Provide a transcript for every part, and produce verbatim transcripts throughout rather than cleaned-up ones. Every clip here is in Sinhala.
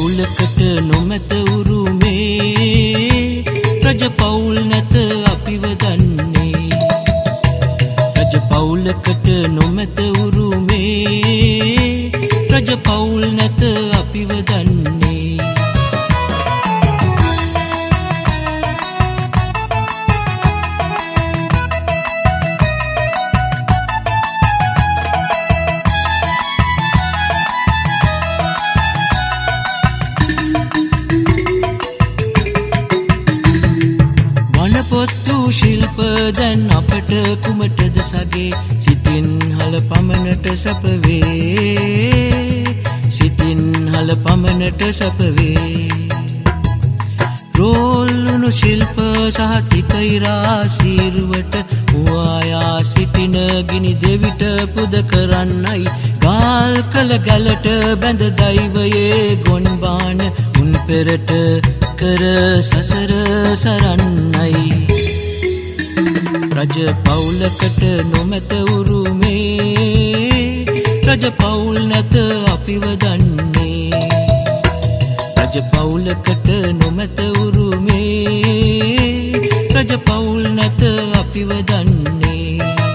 පවුලකට නොමැත උරුමේ රජ පවුල් නැත අපිව දන්නේ රජ පවුලකට නොමැත උරුමේ රජ පවුල් නැත අපිව දන්නේ පොත්තු ශිල්ප දැන් අපට කුමටද සගේ සිතින් හල පමණට සැප වේ සිතින් හල පමණට සැප වේ රෝල්ලුණු ශිල්ප සහතික ඉරාසීරුවට මුවායා සිටින ගිනි දෙවිට පුද කරන්නයි ගාල් කළ ගැලට බැඳ දෛවයේ ගොන්බාන උන් පෙරට කර සසර සරන්නයි රජ පවුලකට නොමැත උරුමේ රජ පවුල් නැත අපිව දන්නේ රජ පවුලකට නොමැත උරුමේ රජ පවුල් නැත අපිව දන්නේ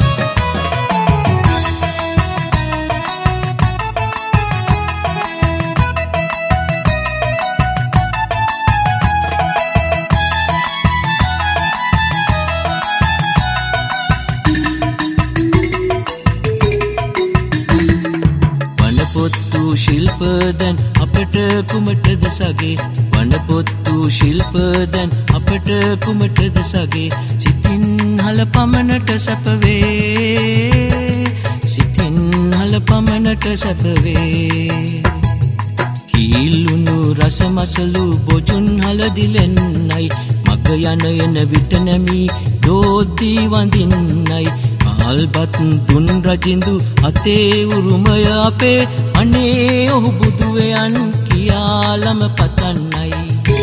වනපොත්තු ශිල්ප දැන් අපට කුමටද සගේ වනපොත්තු ශිල්ප දැන් අපට කුමටද සගේ සිතින් හල පමණට සැප වේ සිතින් හල පමණට සැප වේ කීලුණු රස මසලු බොජුන් හල දිලෙන්නයි මග යන එන විට නැමි දෝද්දී වඳින්නයි අල්බත් දුන් රජින්දු අතේ උරුමය අපේ අනේ ඔහු බුදුවයන් කියාලම පතන්නයි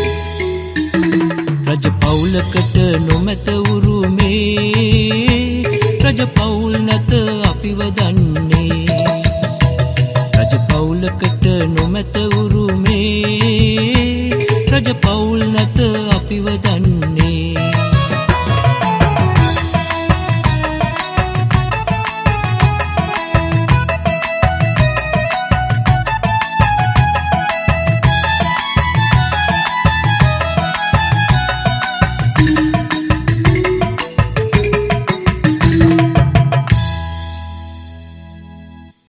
රජ පවුලකට නොමැත උරුමේ රජ පවුල් නැත අපිව දන්නේ රජ පවුලකට නොමැත උරුමේ රජ පවුල් නැත අපිව දන්නේ